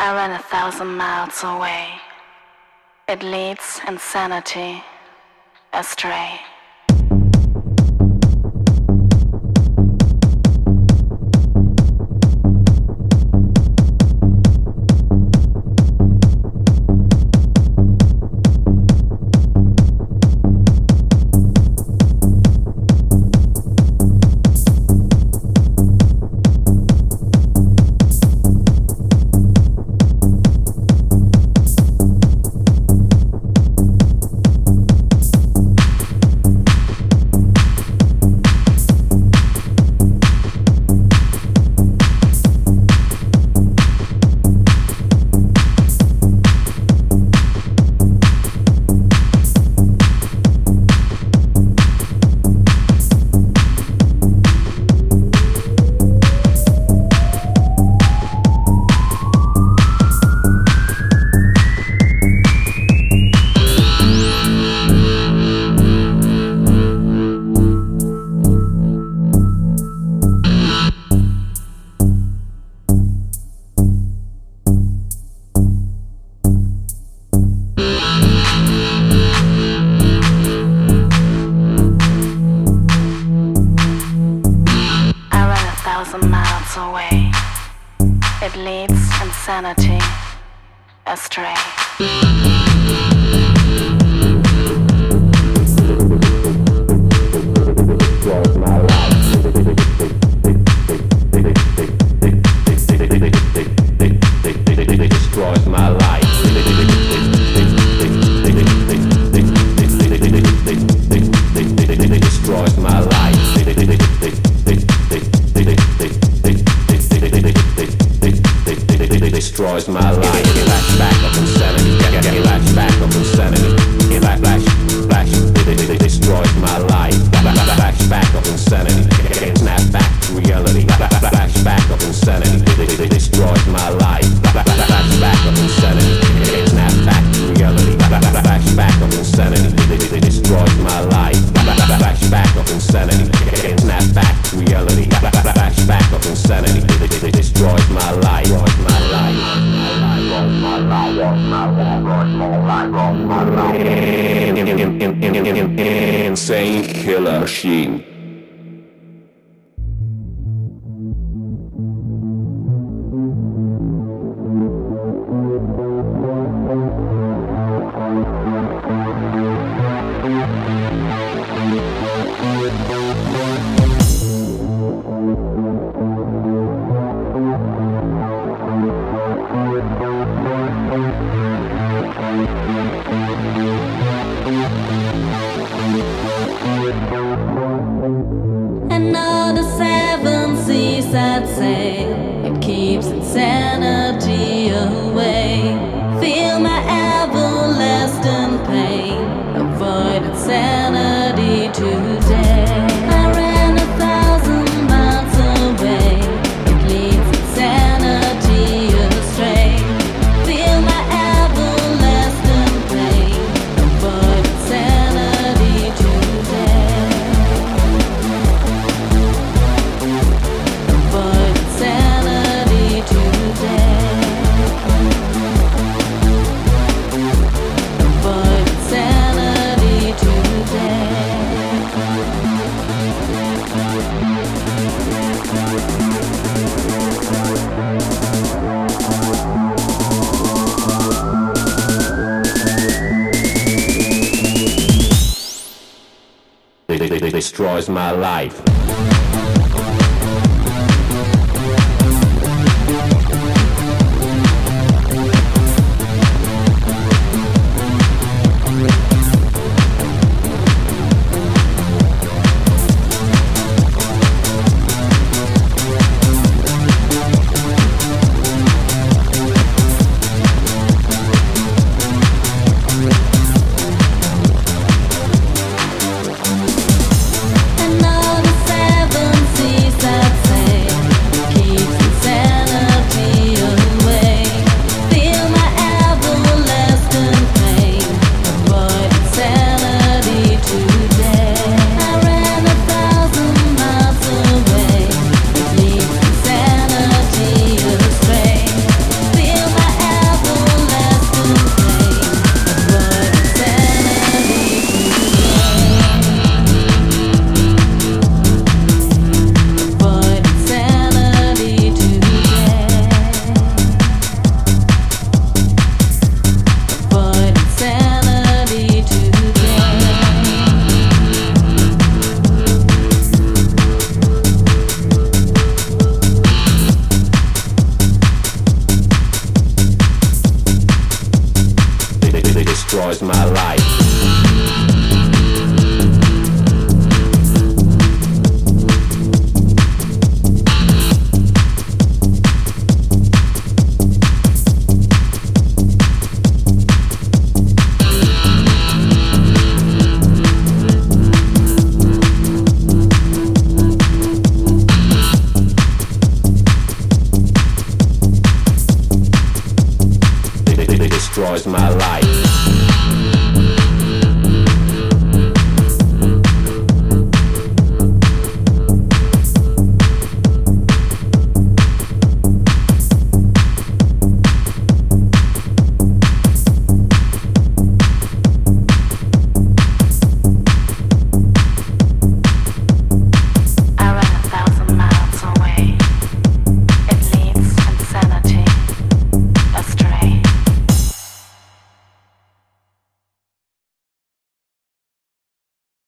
I ran 1,000 miles away. It leads insanity astray. Away. It leads insanity astray. Destroys my life. Destroys my life. Destroys my life. Flashback of insanity. Flashback of insanity. Flash. Destroys my life. Flashback of insanity. Snap back to reality. Flashback of insanity. Destroys my life. Flashback of insanity. Snap back to reality. Flashback of insanity. Destroys my life. Flashback of insanity. Snap back to reality. Flashback of insanity. Destroys my life. Insane killer machine. Another 7 seas at sail. It keeps insanity away. Feel my everlasting pain. Avoid insanity today. I ran 1,000 miles away. It leads insanity astray. Feel my everlasting pain. Avoid insanity today. Avoid insanity today. Avoid insanity today. Destroys my life. Another 7 destroys my life. Destroys my life.